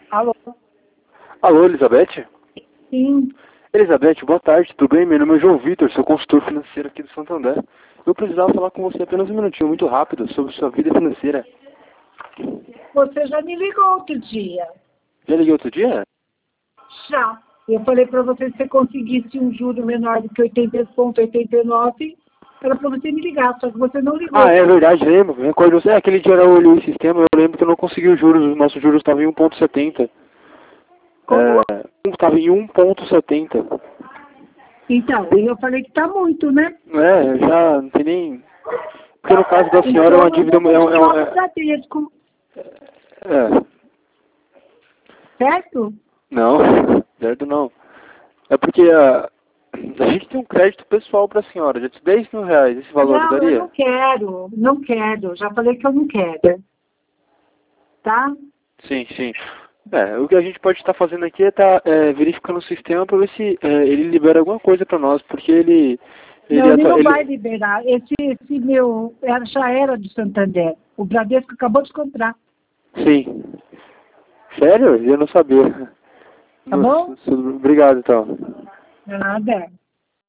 Alô? Alô, Elizabeth? Sim. Elizabeth, boa tarde, tudo bem? Meu nome é João Vitor, sou consultor financeiro aqui do Santander. Eu precisava falar com você apenas um minutinho, muito rápido, sobre sua vida financeira. Você já me ligou outro dia. Já liguei outro dia? Já. Eu falei para você, se você conseguisse um juro menor do que 80,89, era para você me ligar, só que você não ligou. Ah, é verdade, lembro. Recordo você. Aquele dia eu olhei o sistema, eu lembro que eu não consegui os juros, os nossos juros estavam em 1,70. Como? Estava em 1,70. Então, eu falei que tá muito, né? Já não tem nem... Porque no caso da senhora é Então, uma eu dívida... vou continuar com o Bradesco, É, certo? não, certo não. É porque a gente tem um crédito pessoal para a senhora, de 10 mil reais. Esse valor Não, eu ajudaria? não quero, não quero. Já falei que eu não quero, tá? Sim, sim. O que a gente pode estar fazendo aqui é estar verificando o sistema para ver se ele libera alguma coisa para nós, porque Não, ele não vai liberar. Esse meu já era do Santander. O Bradesco acabou de comprar. Sim. Sério? Eu não sabia. Tá bom? Obrigado, então. Nada.